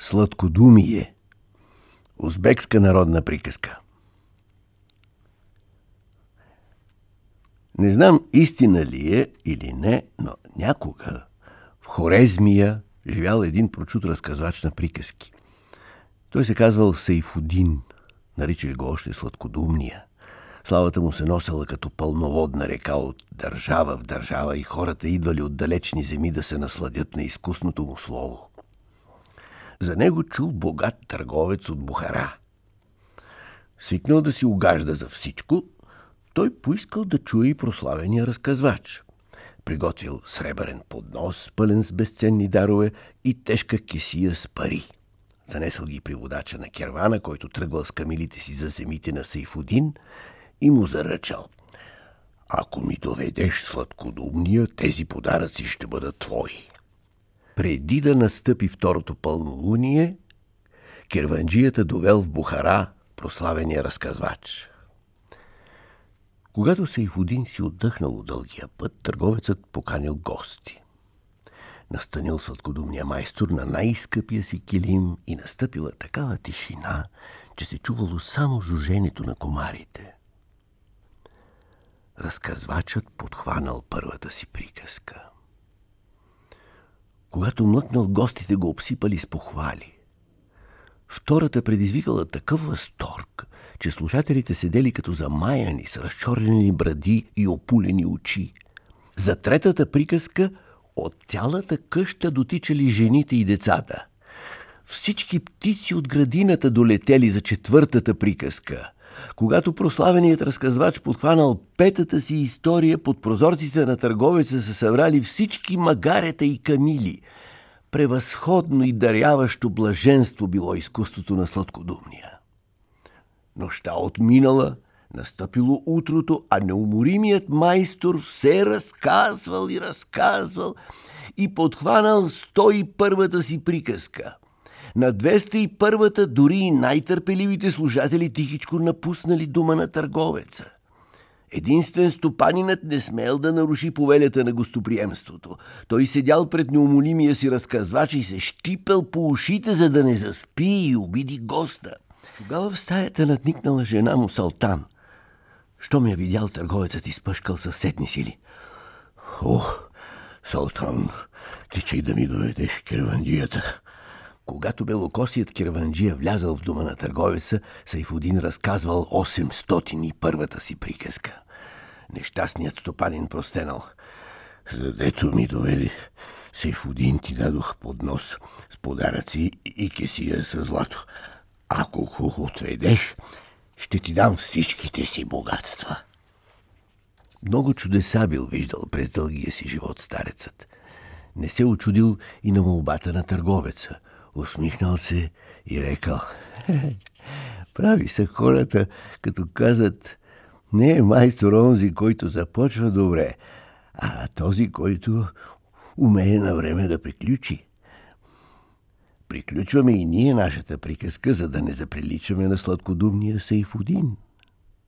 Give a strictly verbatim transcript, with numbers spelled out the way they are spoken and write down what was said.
Сладкодумие. Узбекска народна приказка. Не знам истина ли е или не, но някога в Хорезмия живял един прочут разказвач на приказки. Той се казвал Сейфудин, наричали го още Сладкодумния. Славата му се носела като пълноводна река от държава в държава и хората идвали от далечни земи да се насладят на изкусното му слово. За него чул богат търговец от Бухара. Свикнал да си угажда за всичко, той поискал да чуе и прославения разказвач. Приготвил сребърен поднос, пълен с безценни дарове, и тежка кесия с пари. Занесъл ги при водача на кервана, който тръгвал с камилите си за земите на Сейфудин, и му заръчал: ако ми доведеш Сладкодумния, тези подаръци ще бъдат твои. Преди да настъпи второто пълнолуние, керванджията довел в Бухара прославения разказвач. Когато Сейфудин си отдъхнал от дългия път, търговецът поканил гости. Настанил Сладкодумния майстор на най-скъпия си килим и настъпила такава тишина, че се чувало само жуженето на комарите. Разказвачът подхванал първата си приказка. Когато млъкнал, гостите го обсипали с похвали. Втората предизвикала такъв възторг, че слушателите седели като замаяни с разчорени бради и опулени очи. За третата приказка от цялата къща дотичали жените и децата. Всички птици от градината долетели за четвъртата приказка. Когато прославеният разказвач подхванал петата си история, под прозорците на търговеца се събрали всички магарета и камили. Превъзходно и даряващо блаженство било изкуството на Сладкодумния. Нощта отминала, настъпило утрото, а неуморимият майстор все разказвал и разказвал и подхванал сто и първата си приказка. На двеста и първата дори и най-търпеливите служатели тихичко напуснали дома на търговеца. Единствен стопанинът не смел да наруши повелята на гостоприемството. Той седял пред неумолимия си разказвач и се щипел по ушите, за да не заспи и обиди госта. Тогава в стаята надникнала жена му Салтан. Щом я видял, търговецът изпъшкал със сетни сили: Ох, Салтан, тичай да ми доведеш керванджията. Когато белокосият керванджия влязал в дома на търговеца, Сейфудин разказвал осемстотин и първата си приказка. Нещастният стопанин простенал: задето ми доведе Сейфудин, ти дадох поднос с подаръци и кесия с злато. Ако го отведеш, ще ти дам всичките си богатства. Много чудеса бил виждал през дългия си живот старецът. Не се очудил и на молбата на търговеца. Усмихнал се и рекал: прави са хората, като казват, не е майстор онзи, който започва добре, а този, който умее на време да приключи. Приключваме и ние нашата приказка, за да не заприличаме на Сладкодумния Сейфудин.